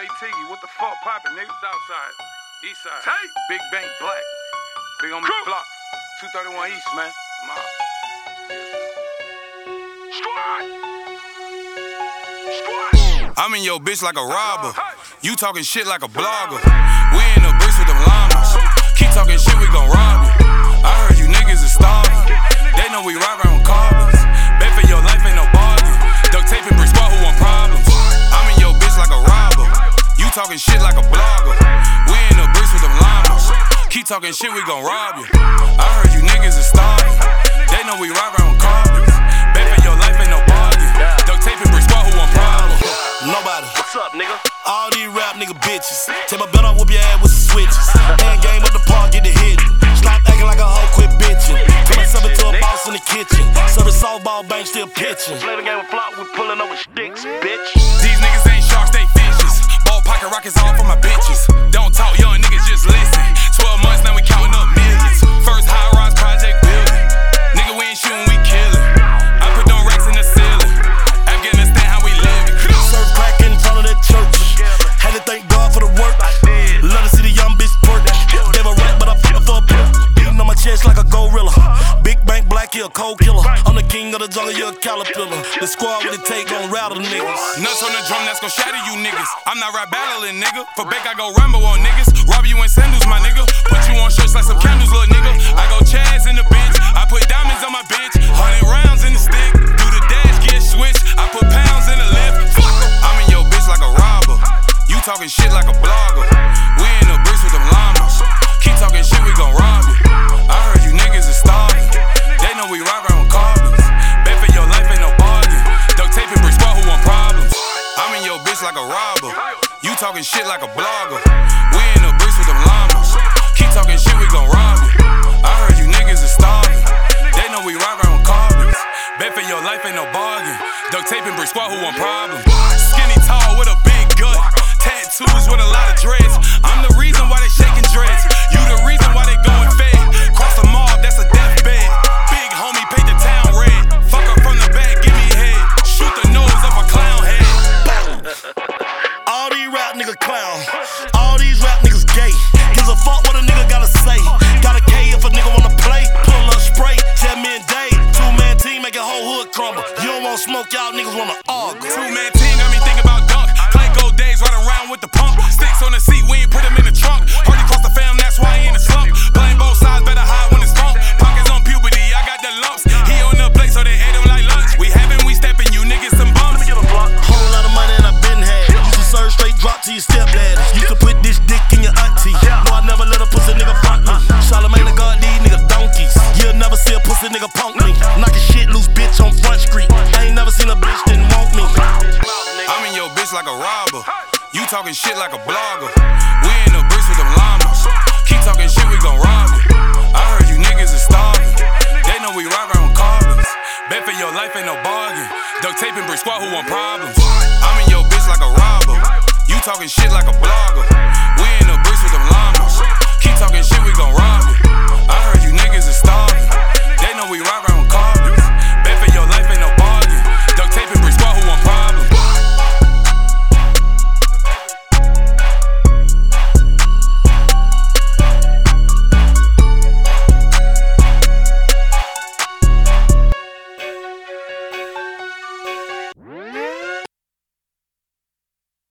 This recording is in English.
Tiggy, what the fuck poppin', nigga? Southside, Eastside, Tight. Big Bank Black, Big on me Cool. Flock, 231 East, man. Squad. I'm in your bitch like a robber. You talking shit like a blogger. We in the bricks with them llamas. Keep talking shit, we gon' rob you. I heard you niggas is starving. They know we ride around with carbons. Bet for your life ain't no bargain. Duct tape and brick squad who want problems. I'm in your bitch like a robber. You talking shit like a blogger. We in the bricks with them llamas. Keep talking shit, we gon' rob you. I heard you niggas is starving. They know we ride around with carbons. Bet for your life ain't no bargain. Duct tape and brick squad who want problems. Nobody. What's up, nigga? All these rap nigga bitches. Take my belt off, whoop your ass with some switches. Hand game at the park, get it hidden. Stop acting like a hoe, quit bitching. Turn myself into a boss in the kitchen. Serving softball, bank still pitching. Play the game with Flock, we pulling over sticks, bitch. These niggas ain't sharks, they fishes. Ball pocket rockets all for my bitches. Don't talk, young niggas just listen. 12 months now we counting up millions. First high-rise project building. Nigga, we ain't shooting, we killing. I put them racks in the ceiling. Afghanistan, how we living. Serve crack in front of that church. Had to thank God for the work. Love to see the young bitch perk. Gave a rap, but I fucked her for a perk. Beating on my chest like a gorilla. Big Bank Black, he a cold killer. I'm the king of the jungle, you a caterpillar. The squad with the take gon' rattle niggas. Nuts on the drum, that's gon' shatter you niggas. I'm not rap battling, nigga. For Bake, I go Rambo on niggas. Rob you in sandals, my nigga. Put you on shirts like some candles, little nigga. I go Chaz in the bitch. I put diamonds on my bitch. 100 rounds in the stick. Do the dash, get switched. I put pounds in the lift. I'm in your bitch like a robber. You talking shit like a blogger. We in the bricks with them llamas. Keep talking shit, we gon' rob you. I heard you niggas is starving. They know we ride around with carbons. Bet for your life ain't no bargain. Duct tape and brick squad who want problems. I'm in your bitch like a robber. You talking shit like a blogger. We in the bricks with them llamas. Keep talking shit, we gon' rob you. I heard you niggas is starving. They know we ride around with carbons. Bet for your life ain't no bargain. Duct tape and brick squad who want problems. Skinny tall with a big gut. Tattoos with a lot of dreads. I'm the reason why they shaking dreads. You the reason why they going fed. Cross the mob, that's a deathbed. Big homie paint the town red. Fuck her from the back, give me head. Shoot the nose off a clown head. All these rap niggas clown. All these rap niggas gay. Gives a fuck what a nigga gotta say. Got a K if a nigga wanna play. Pull up spray, 10 men day. 2-man team make a whole hood crumble. You don't wanna smoke, y'all niggas wanna argue. 2-man team got me thinking about dunk. Clay gold days riding around with the pump. Sticks on the seat, we ain't put them in the trunk. Heard he crossed the fam, that's why he in the slump. Playing both sides, better hide when it's funk. Pockets on puberty, I got the lumps. He on the plate, so they ate him like lunch. We having, we stepping, you niggas some bumps. Whole lot of money and I been had. Used to serve straight drop to your stepdad. Used to put this dick in your auntie. No, I never let a pussy nigga punk me. Charlamagne the God, these niggas donkeys. You'll never see a pussy nigga punk me. Knockin' shit loose, bitch, on Front Street. I ain't never seen a bitch didn't want me. I'm in your bitch like a robber. You talking shit like a blogger. We in the bricks with them llamas. Keep talking shit, we gon' rob you. I heard you niggas is starving. They know we ride around with carbons. Bet for your life ain't no bargain. Duct tape and brick squad who want problems. I'm in your bitch like a robber. You talking shit like a blogger. We in the bricks with them llamas. Keep talking shit, we gon' rob you. I heard you niggas is starving. They know we ride around